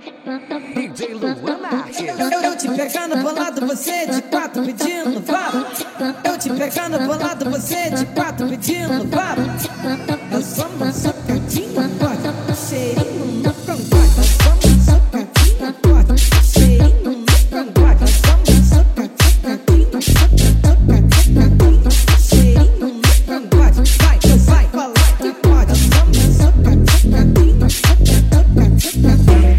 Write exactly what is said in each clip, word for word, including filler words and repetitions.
D J Luan Marques. Eu, eu te pegando bolado, você de quatro pedindo papo. Eu te pegando bolado, você de quatro pedindo papo. Nós somos socadinho forte, cheirinho no cangote. Nós somos socadinho forte, cheirinho no cangote. Nós somos socadinho, socadinho, cheirinho no cangote. Vai, vai, fala que pode. Nós somos socadinho, socadinho.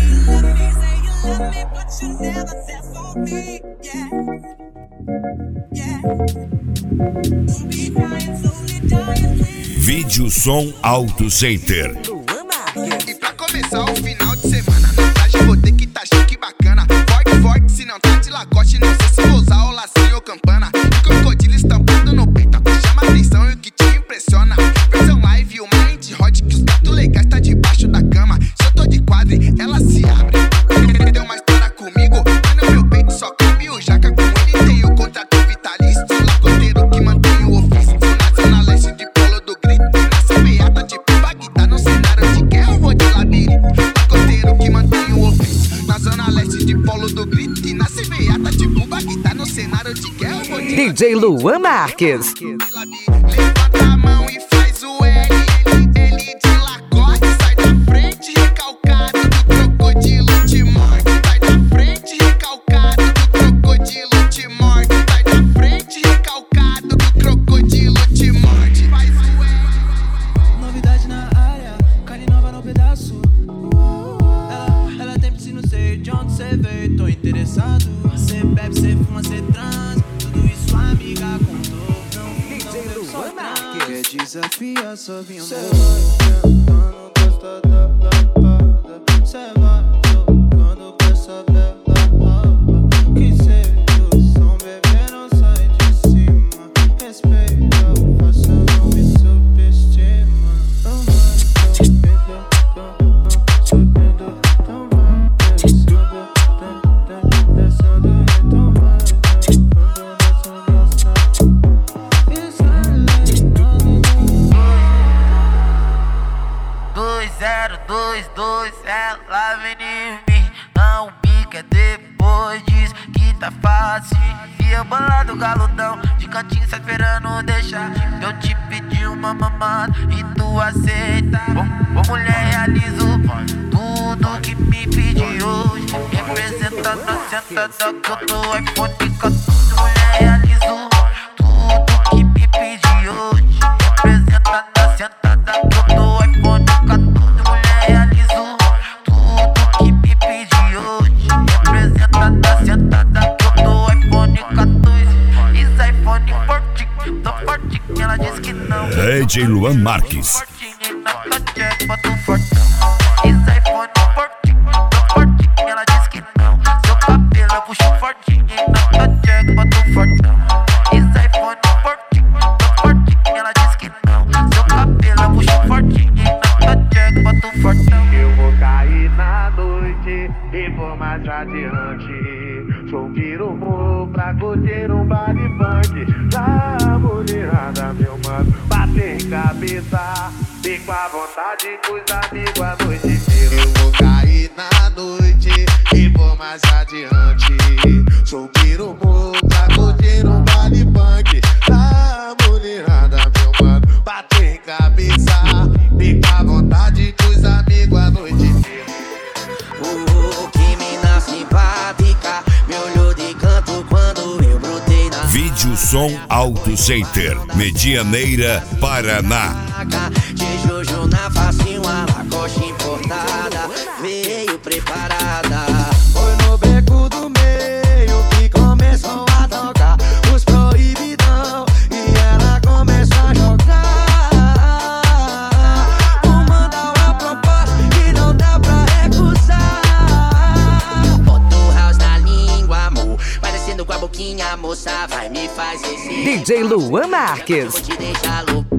You never said for me, yeah, yeah. You'll be dying, slowly dying, please. Vídeo Som Auto Center. E pra começar o final de semana, na praia vou ter que tá chique bacana. Forte, forte, se não tá de lacoste, não sei se vou usar o lacinho ou campana. E crocodilo estampado no peito, que chama atenção e o que te impressiona. Versão live, o mind hot, que os gatos legais tá debaixo da cama. Se eu tô de quadre, ela se abre. Tem uma história comigo, mas no meu peito só cabe o jaca. Com ele tem o contrato vitalício, lacoteiro que mantém o ofício. Na zona leste de Polo do Grito, nasce beata tipo Bagdá. No cenário de guerra eu vou de labirinto, lacoteiro que mantém o ofício. Na zona leste de Polo do Grito, nasce beata tipo Bagdá. No cenário de guerra eu vou de D J Luan Marques. Levanta a mão e faz o L, L de lacoste. Sai da frente recalcado do crocodilo te morde. Sai da frente recalcado do crocodilo te morde. Sai da frente recalcado do crocodilo te morde. Faz o L. Novidade na área, carne nova no pedaço. Ela, ela tem piscina, não sei de onde cê veio, tô interessado. Cê bebe, cê fuma, cê trans, tudo isso a amiga contou. Não, não deu só trans. Quer desafiar, só vinha amor. Cê vai tentando gostar da lapada. Cê vai tocando com essa bela raba. Que sedução, bebê, não sai de cima. Respeita o faça, não me subestima. Então vai, subindo, subindo, então vai, descendo, descendo, então vai, quando nessa nossa. dois zero dois dois, ela vem em mim. Não bica depois diz que tá fácil. E eu bolado galudão, de cantinho sai esperando deixar. Eu te pedi uma mamada e tu aceita. Ô, ô mulher, realizo tudo que me pediu hoje. Representando a sentada que eu tô iPhone quatorze. Mulher, realizo tudo que me pediu hoje. Representando a sentada que eu tô iPhone quatorze. Mulher, realizo tudo que me pediu hoje. Representando a sentada que eu tô iPhone quatorze. Isso é iPhone fortinho, tô fortinho. Ela disse que não. D J Luan Marques. Fortinho, não tô check, boto fortão. Isso é iPhone fortinho, tô fortinho. Ela disse que não. Seu cabelo eu puxo fortinho, não tô check, boto fortão. Isso é iPhone fortinho, tô fortinho. Ela disse que não. Seu cabelo eu puxo fortinho, não tô check, boto fortão. Eu vou cair na noite e vou mais adiante. Sou pirumu pra curtir um baile funk. Da mulherada, meu mano, bater cabeça. Fico à vontade com os amigos a noite inteira. Eu vou cair na noite e vou mais adiante. Sou pirumu pra curtir um baile funk. Da mulherada, meu mano, bater cabeça. Fico à vontade com os amigos a noite inteira. Oh, que mina simpática, me olhou de canto quando eu brotei na Vídeo Som Auto Center, Medianeira, Paraná. de Jojo na face, uma lacoste importada, veio preparada. Foi no beco do meio que começou a tocar os proibidão e ela começou a jogar. Vou mandar uma proposta que não dá pra recusar. Bota o house na língua, amor, parecendo com a boquinha, moça, vai me fazer esse D J Luan Marques. vou te deixar louco.